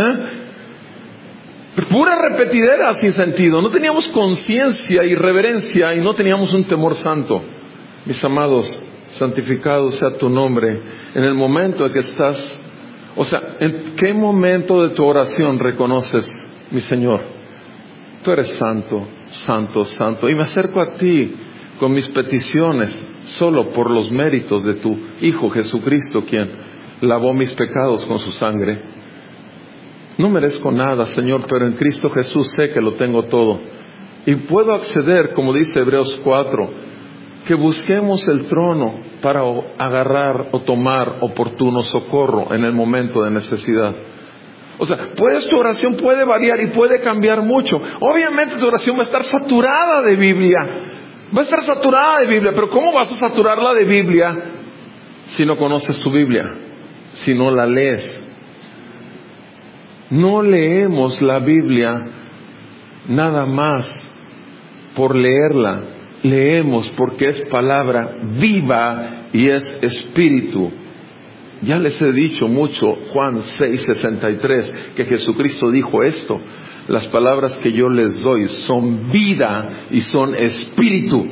pura repetidera sin sentido. No teníamos conciencia y reverencia y no teníamos un temor santo. Mis amados, santificado sea tu nombre. En el momento en que estás, o sea, ¿en qué momento de tu oración reconoces, mi Señor, tú eres santo, santo, santo? Y me acerco a ti con mis peticiones solo por los méritos de tu Hijo Jesucristo, quien lavó mis pecados con su sangre. No merezco nada, Señor, pero en Cristo Jesús sé que lo tengo todo. Y puedo acceder, como dice Hebreos cuatro, que busquemos el trono para agarrar o tomar oportuno socorro en el momento de necesidad. O sea, puedes, tu oración puede variar y puede cambiar mucho. Obviamente tu oración va a estar saturada de Biblia. Va a estar saturada de Biblia, pero ¿cómo vas a saturarla de Biblia si no conoces tu Biblia? Si no la lees. No leemos la Biblia nada más por leerla. Leemos porque es palabra viva y es espíritu. Ya les he dicho mucho, Juan seis sesenta y tres, que Jesucristo dijo esto: las palabras que yo les doy son vida y son espíritu.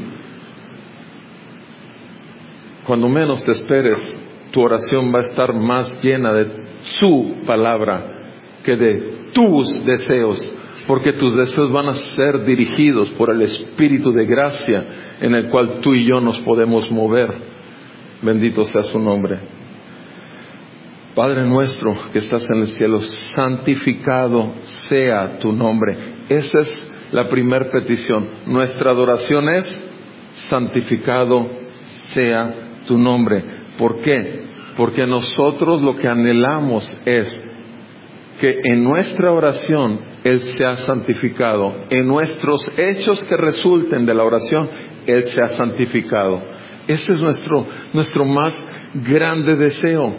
Cuando menos te esperes, tu oración va a estar más llena de su palabra que de tus deseos, porque tus deseos van a ser dirigidos por el Espíritu de gracia en el cual tú y yo nos podemos mover. Bendito sea su nombre. Padre nuestro que estás en el cielo, santificado sea tu nombre. Esa es la primera petición. Nuestra adoración es: santificado sea tu nombre. ¿Por qué? Porque nosotros lo que anhelamos es que en nuestra oración Él sea santificado. En nuestros hechos que resulten de la oración, Él sea santificado. Ese es nuestro, nuestro más grande deseo.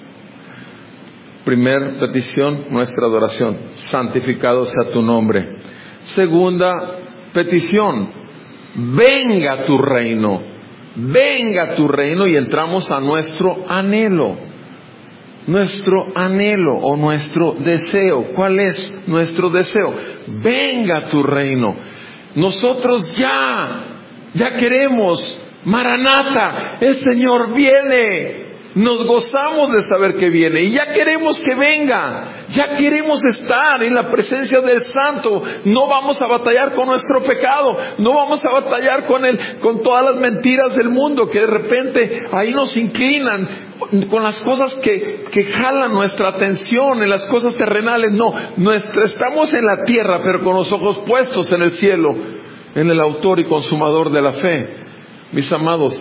Primer petición, nuestra adoración: santificado sea tu nombre. Segunda petición: venga tu reino. Venga tu reino, y entramos a nuestro anhelo. Nuestro anhelo o nuestro deseo. ¿Cuál es nuestro deseo? Venga tu reino. Nosotros ya, ya queremos. Maranata, el Señor viene. Nos gozamos de saber que viene y ya queremos que venga. Ya queremos estar en la presencia del Santo. No vamos a batallar con nuestro pecado. No vamos a batallar con el, con todas las mentiras del mundo que de repente ahí nos inclinan, con las cosas que, que jalan nuestra atención, en las cosas terrenales. No, nuestra, estamos en la tierra, pero con los ojos puestos en el cielo, en el autor y consumador de la fe. Mis amados,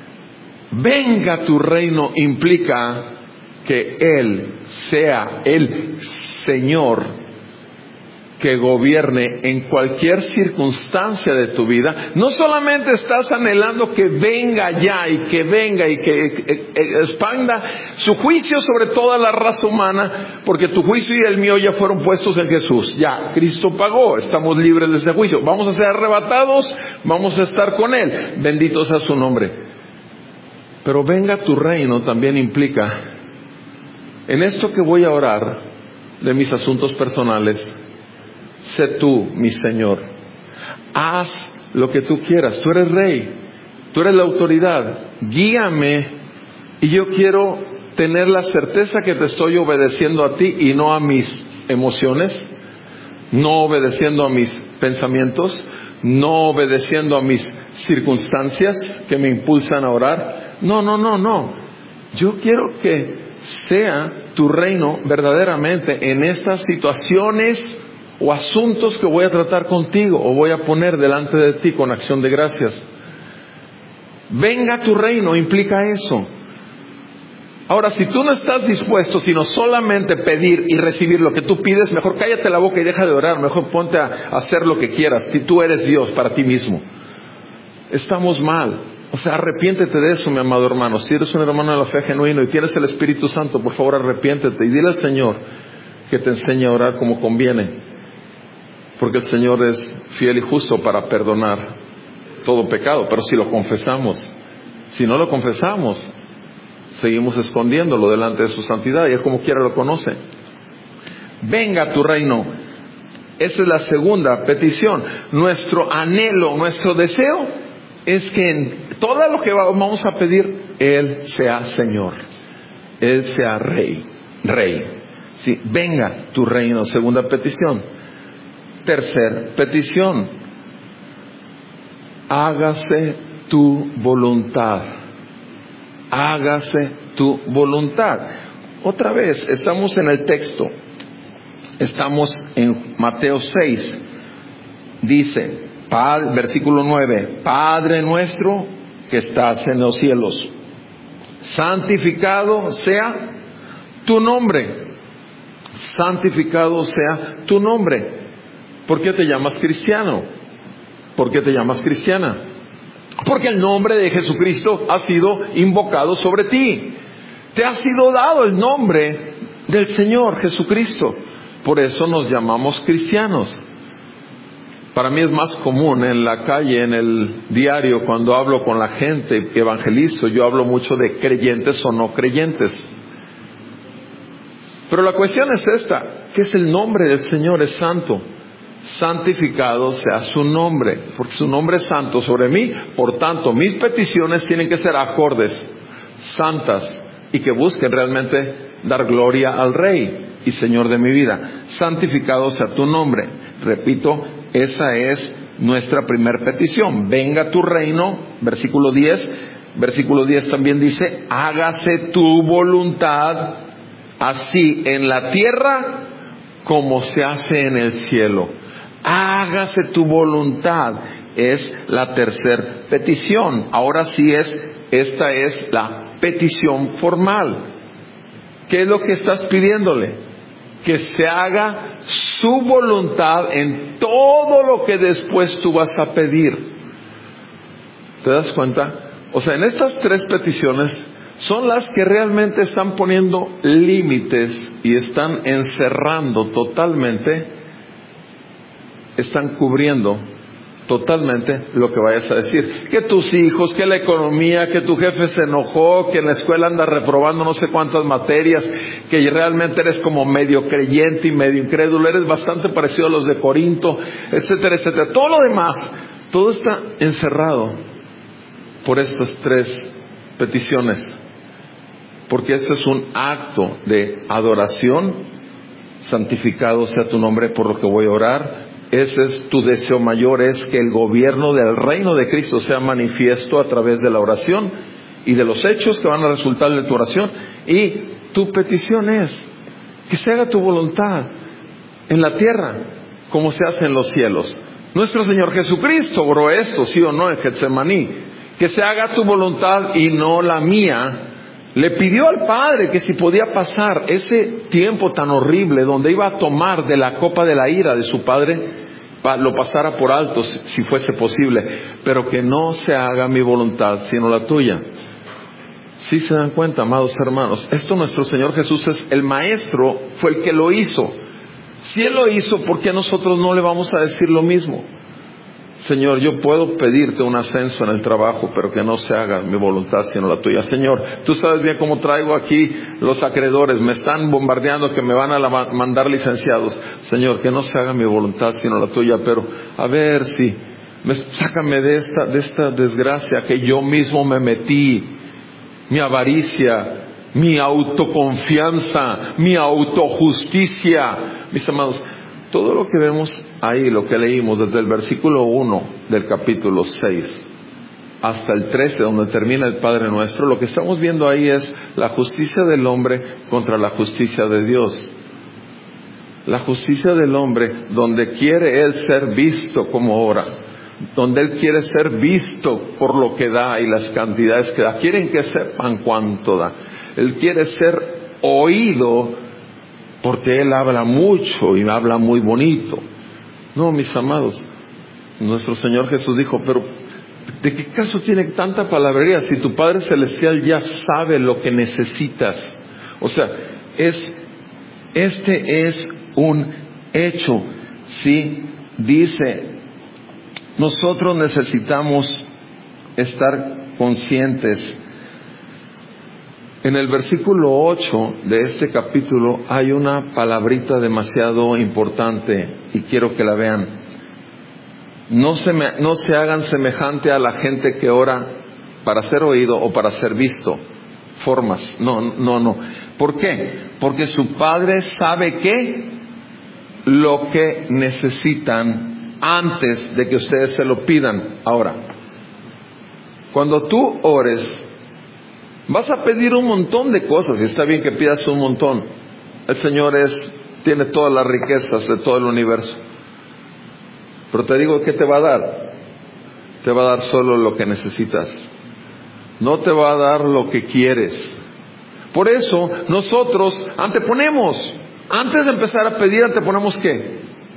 venga tu reino implica que Él sea el Señor que gobierne en cualquier circunstancia de tu vida. No solamente estás anhelando que venga ya y que venga y que expanda su juicio sobre toda la raza humana, porque tu juicio y el mío ya fueron puestos en Jesús. Ya, Cristo pagó, estamos libres de ese juicio. Vamos a ser arrebatados, vamos a estar con Él. Bendito sea su nombre. Pero venga tu reino también implica, en esto que voy a orar de mis asuntos personales, sé tú mi Señor. Haz lo que tú quieras. Tú eres rey, tú eres la autoridad. Guíame, y yo quiero tener la certeza que te estoy obedeciendo a ti y no a mis emociones, no obedeciendo a mis pensamientos, no obedeciendo a mis circunstancias que me impulsan a orar. No, no, no, no. Yo quiero que sea tu reino verdaderamente en estas situaciones o asuntos que voy a tratar contigo o voy a poner delante de ti con acción de gracias. Venga tu reino implica eso. Ahora, si tú no estás dispuesto, sino solamente pedir y recibir lo que tú pides, mejor cállate la boca y deja de orar. Mejor ponte a hacer lo que quieras. Si tú eres Dios para ti mismo. Estamos mal. O sea, arrepiéntete de eso, mi amado hermano. Si eres un hermano de la fe genuino y tienes el Espíritu Santo, por favor arrepiéntete y dile al Señor que te enseñe a orar como conviene. Porque el Señor es fiel y justo para perdonar todo pecado. Pero si lo confesamos, si no lo confesamos, seguimos escondiéndolo delante de su santidad y Él como quiera lo conoce. Venga tu reino. Esa es la segunda petición. Nuestro anhelo, nuestro deseo es que en todo lo que vamos a pedir, Él sea Señor. Él sea Rey. Rey. Sí, venga tu reino. Segunda petición. Tercer petición. Hágase tu voluntad. Hágase tu voluntad. Otra vez, estamos en el texto. Estamos en Mateo seis. Dice, versículo nueve. Padre nuestro que estás en los cielos, santificado sea tu nombre. Santificado sea tu nombre. ¿Por qué te llamas cristiano? ¿Por qué te llamas cristiana? Porque el nombre de Jesucristo ha sido invocado sobre ti. Te ha sido dado el nombre del Señor Jesucristo. Por eso nos llamamos cristianos. Para mí es más común en la calle, en el diario, cuando hablo con la gente, evangelizo, yo hablo mucho de creyentes o no creyentes. Pero la cuestión es esta, ¿qué es el nombre del Señor? Es santo. Santificado sea su nombre, porque su nombre es santo sobre mí. Por tanto, mis peticiones tienen que ser acordes, santas, y que busquen realmente dar gloria al Rey y Señor de mi vida. Santificado sea tu nombre. Repito, esa es nuestra primera petición. Venga tu reino, versículo diez. Versículo diez también dice, hágase tu voluntad, así en la tierra como se hace en el cielo. Hágase tu voluntad. Es la tercera petición. Ahora sí es, esta es la petición formal. ¿Qué es lo que estás pidiéndole? Que se haga su voluntad en todo lo que después tú vas a pedir. ¿Te das cuenta? O sea, en estas tres peticiones son las que realmente están poniendo límites y están encerrando totalmente, están cubriendo totalmente lo que vayas a decir. Que tus hijos, que la economía, que tu jefe se enojó, que en la escuela andas reprobando no sé cuántas materias, que realmente eres como medio creyente y medio incrédulo, eres bastante parecido a los de Corinto, etcétera, etcétera. Todo lo demás, todo está encerrado por estas tres peticiones. Porque este es un acto de adoración. Santificado sea tu nombre por lo que voy a orar. Ese es tu deseo mayor, es que el gobierno del reino de Cristo sea manifiesto a través de la oración y de los hechos que van a resultar de tu oración. Y tu petición es que se haga tu voluntad en la tierra como se hace en los cielos. Nuestro Señor Jesucristo oró esto, sí o no, en Getsemaní. Que se haga tu voluntad y no la mía. Le pidió al Padre que si podía pasar ese tiempo tan horrible donde iba a tomar de la copa de la ira de su Padre, lo pasara por alto si fuese posible, pero que no se haga mi voluntad sino la tuya. ¿Sí se dan cuenta, amados hermanos? Esto nuestro Señor Jesús es el Maestro, fue el que lo hizo. Si Él lo hizo, ¿por qué nosotros no le vamos a decir lo mismo? Señor, yo puedo pedirte un ascenso en el trabajo, pero que no se haga mi voluntad sino la tuya. Señor, tú sabes bien cómo traigo aquí los acreedores, me están bombardeando que me van a la, mandar licenciados. Señor, que no se haga mi voluntad sino la tuya, pero a ver si, me, sácame de esta, de esta desgracia que yo mismo me metí, mi avaricia, mi autoconfianza, mi autojusticia. Mis amados, todo lo que vemos ahí, lo que leímos desde el versículo uno del capítulo seis, hasta el trece, donde termina el Padre Nuestro, lo que estamos viendo ahí es la justicia del hombre contra la justicia de Dios. La justicia del hombre, donde quiere él ser visto como ora, donde él quiere ser visto por lo que da y las cantidades que da. Quieren que sepan cuánto da. Él quiere ser oído porque él habla mucho y habla muy bonito. No, mis amados, nuestro Señor Jesús dijo, pero ¿de qué caso tiene tanta palabrería si tu Padre Celestial ya sabe lo que necesitas? O sea, es, este es un hecho, ¿sí? Dice, nosotros necesitamos estar conscientes. En el versículo ocho de este capítulo hay una palabrita demasiado importante y quiero que la vean. No se, me, no se hagan semejante a la gente que ora para ser oído o para ser visto. Formas. No, no, no. ¿Por qué? Porque su Padre sabe qué, lo que necesitan antes de que ustedes se lo pidan. Ahora, cuando tú ores, vas a pedir un montón de cosas y está bien que pidas un montón. El Señor es, tiene todas las riquezas de todo el universo. Pero te digo, ¿qué te va a dar? Te va a dar solo lo que necesitas. No te va a dar lo que quieres. Por eso nosotros anteponemos, antes de empezar a pedir, anteponemos ¿qué?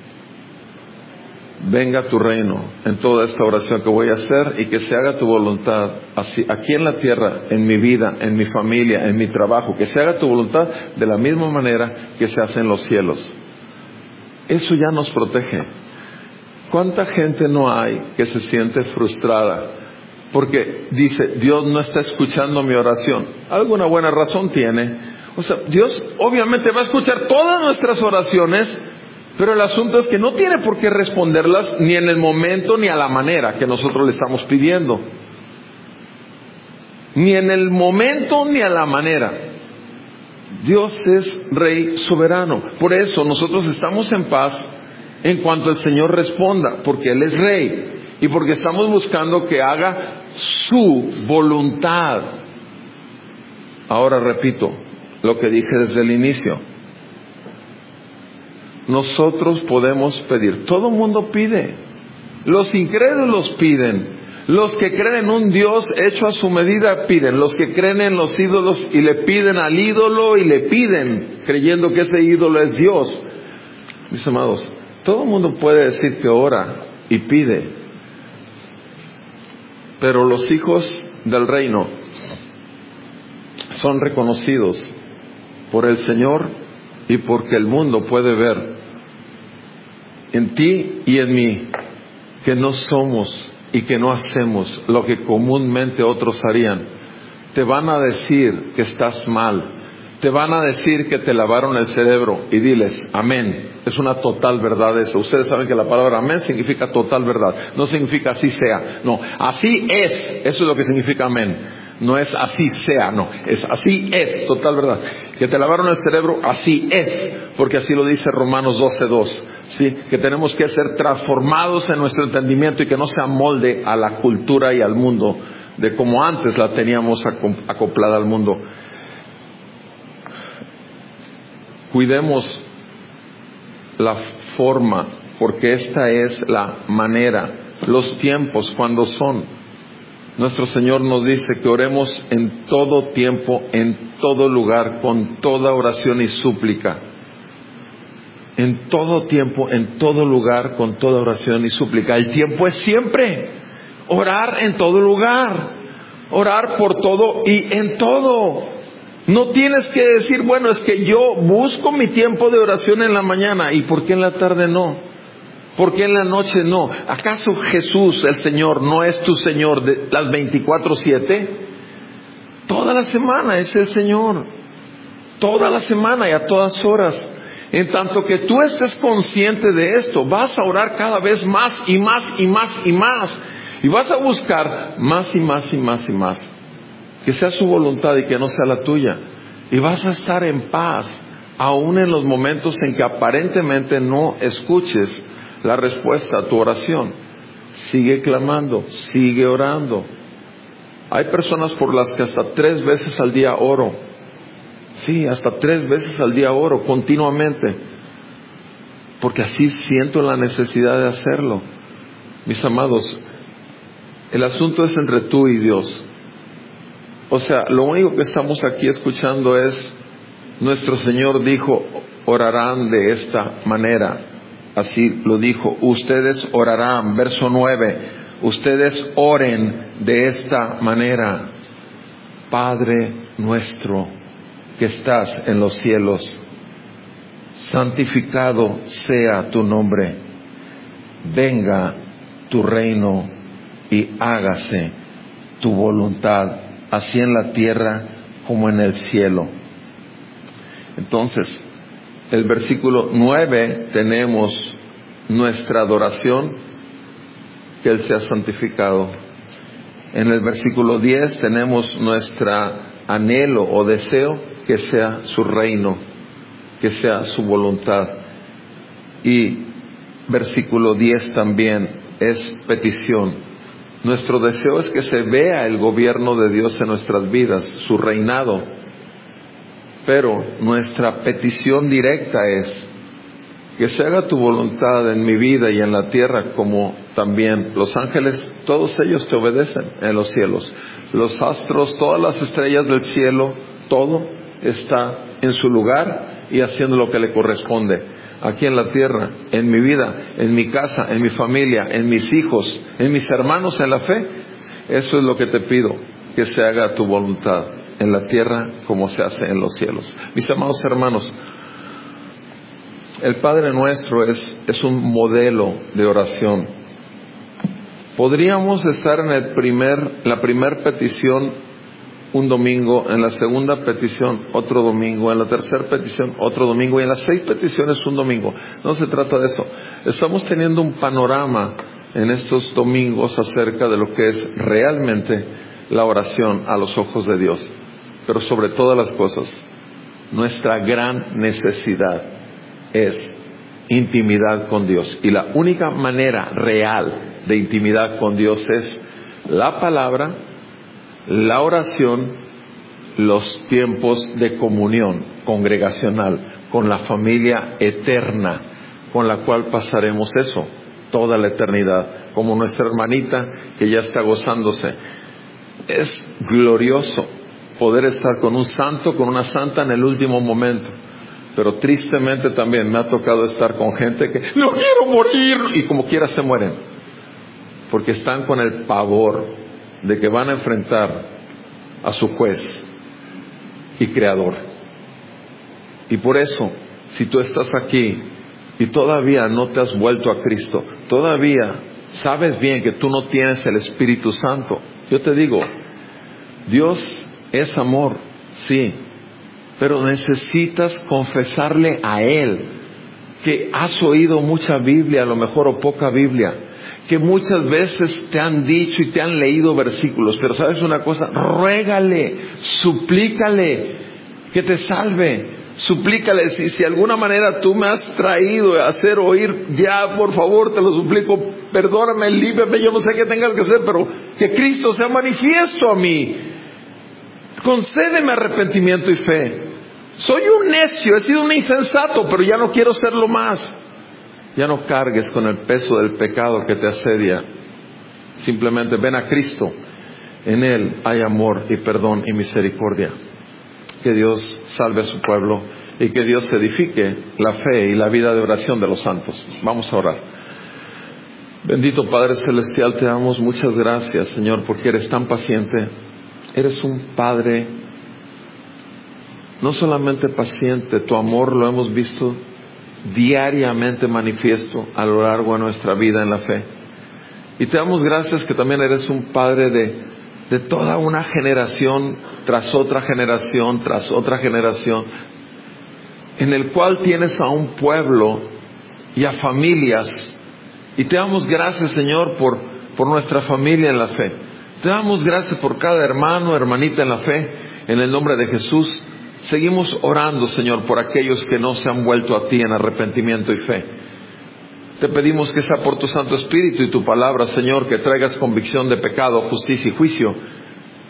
Venga tu reino en toda esta oración que voy a hacer y que se haga tu voluntad así, aquí en la tierra, en mi vida, en mi familia, en mi trabajo, que se haga tu voluntad de la misma manera que se hace en los cielos. Eso ya nos protege. ¿Cuánta gente no hay que se siente frustrada porque dice, Dios no está escuchando mi oración? Alguna buena razón tiene. O sea, Dios obviamente va a escuchar todas nuestras oraciones, pero el asunto es que no tiene por qué responderlas ni en el momento ni a la manera que nosotros le estamos pidiendo. Ni en el momento ni a la manera. Dios es Rey soberano. Por eso nosotros estamos en paz en cuanto el Señor responda, porque Él es Rey y porque estamos buscando que haga su voluntad. Ahora repito lo que dije desde el inicio. Nosotros podemos pedir. Todo mundo pide. Los incrédulos piden. Los que creen en un Dios hecho a su medida piden. Los que creen en los ídolos y le piden al ídolo y le piden, creyendo que ese ídolo es Dios. Mis amados, todo el mundo puede decir que ora y pide. Pero los hijos del reino son reconocidos por el Señor y porque el mundo puede ver en ti y en mí que no somos y que no hacemos lo que comúnmente otros harían. Te van a decir que estás mal, te van a decir que te lavaron el cerebro y diles amén. Es una total verdad eso. Ustedes saben que la palabra amén significa total verdad, no significa así sea, no, así es, eso es lo que significa amén. No es así sea, no, es así es, total verdad. Que te lavaron el cerebro, así es, porque así lo dice Romanos doce dos, ¿sí? Que tenemos que ser transformados en nuestro entendimiento y que no se amolde a la cultura y al mundo de como antes la teníamos acoplada al mundo. Cuidemos la forma, porque esta es la manera, los tiempos cuando son. Nuestro Señor nos dice que oremos en todo tiempo, en todo lugar, con toda oración y súplica. En todo tiempo, en todo lugar, con toda oración y súplica. El tiempo es siempre. Orar en todo lugar. Orar por todo y en todo. No tienes que decir, bueno, es que yo busco mi tiempo de oración en la mañana. ¿Y por qué en la tarde no? ¿Por qué en la noche no? ¿Acaso Jesús, el Señor, no es tu Señor de las veinticuatro siete? Toda la semana es el Señor. Toda la semana y a todas horas. En tanto que tú estés consciente de esto, vas a orar cada vez más y más y más y más. Y vas a buscar más y más y más y más. Que sea su voluntad y que no sea la tuya. Y vas a estar en paz, aún en los momentos en que aparentemente no escuches la respuesta a tu oración. Sigue clamando, sigue orando. Hay personas por las que hasta tres veces al día oro. Sí, hasta tres veces al día oro, continuamente. Porque así siento la necesidad de hacerlo. Mis amados, el asunto es entre tú y Dios. O sea, lo único que estamos aquí escuchando es, nuestro Señor dijo, orarán de esta manera. Así lo dijo, ustedes orarán. Verso nueve, ustedes oren de esta manera. Padre nuestro que estás en los cielos, santificado sea tu nombre. Venga tu reino y hágase tu voluntad, así en la tierra como en el cielo. Entonces, el versículo nueve tenemos nuestra adoración, que Él sea santificado. En el versículo diez tenemos nuestra anhelo o deseo, que sea su reino, que sea su voluntad. Y versículo diez también es petición. Nuestro deseo es que se vea el gobierno de Dios en nuestras vidas, su reinado. Pero nuestra petición directa es que se haga tu voluntad en mi vida y en la tierra, como también los ángeles, todos ellos te obedecen en los cielos. Los astros, todas las estrellas del cielo, todo está en su lugar y haciendo lo que le corresponde. Aquí en la tierra, en mi vida, en mi casa, en mi familia, en mis hijos, en mis hermanos en la fe, eso es lo que te pido, que se haga tu voluntad en la tierra como se hace en los cielos. Mis amados hermanos, el Padre Nuestro es, es un modelo de oración. Podríamos estar en el primer, la primera petición un domingo, en la segunda petición otro domingo, en la tercera petición otro domingo y en las seis peticiones un domingo. No se trata de eso. Estamos teniendo un panorama en estos domingos acerca de lo que es realmente la oración a los ojos de Dios. Pero sobre todas las cosas, nuestra gran necesidad es intimidad con Dios. Y la única manera real de intimidad con Dios es la palabra, la oración, los tiempos de comunión congregacional con la familia eterna, con la cual pasaremos eso, toda la eternidad, como nuestra hermanita que ya está gozándose. Es glorioso poder estar con un santo, con una santa en el último momento. Pero tristemente también me ha tocado estar con gente que no quiero morir, y como quiera se mueren, porque están con el pavor de que van a enfrentar a su juez y creador. Y por eso, si tú estás aquí y todavía no te has vuelto a Cristo, todavía sabes bien que tú no tienes el Espíritu Santo, yo te digo, Dios es amor, sí, pero necesitas confesarle a Él que has oído mucha Biblia, a lo mejor, o poca Biblia, que muchas veces te han dicho y te han leído versículos, pero ¿sabes una cosa? Ruégale, suplícale que te salve, suplícale. Si si de alguna manera tú me has traído a hacer oír, ya por favor te lo suplico, perdóname, líbrame, yo no sé qué tengas que hacer, pero que Cristo sea manifiesto a mí. Concédeme arrepentimiento y fe. Soy un necio, he sido un insensato, pero ya no quiero serlo más. Ya no cargues con el peso del pecado que te asedia. Simplemente ven a Cristo. En Él hay amor y perdón y misericordia. Que Dios salve a su pueblo y que Dios edifique la fe y la vida de oración de los santos. Vamos a orar. Bendito Padre Celestial, te damos muchas gracias, Señor, porque eres tan paciente. Eres un Padre no solamente paciente, tu amor lo hemos visto diariamente manifiesto a lo largo de nuestra vida en la fe. Y te damos gracias que también eres un Padre de, de toda una generación tras otra generación, tras otra generación, en el cual tienes a un pueblo y a familias. Y te damos gracias, Señor, por, por nuestra familia en la fe. Te damos gracias por cada hermano, hermanita en la fe, en el nombre de Jesús. Seguimos orando, Señor, por aquellos que no se han vuelto a ti en arrepentimiento y fe. Te pedimos que sea por tu Santo Espíritu y tu palabra, Señor, que traigas convicción de pecado, justicia y juicio,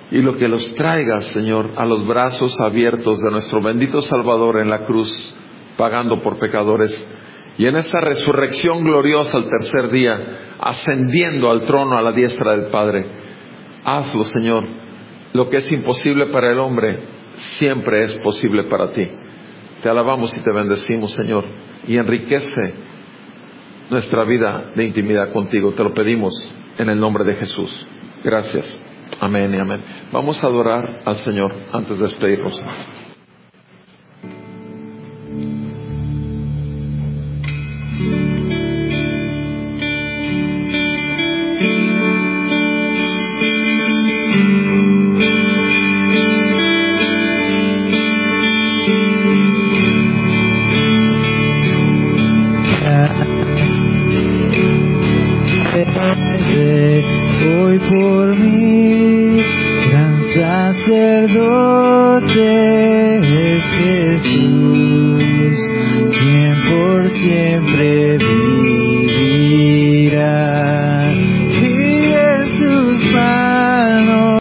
y lo que los traigas, Señor, a los brazos abiertos de nuestro bendito Salvador en la cruz, pagando por pecadores, y en esa resurrección gloriosa al tercer día, ascendiendo al trono a la diestra del Padre. Hazlo, Señor. Lo que es imposible para el hombre, siempre es posible para ti. Te alabamos y te bendecimos, Señor, y enriquece nuestra vida de intimidad contigo. Te lo pedimos en el nombre de Jesús. Gracias. Amén y amén. Vamos a adorar al Señor antes de despedirnos. Hoy por mí, gran sacerdote es Jesús, quien por siempre vivirá.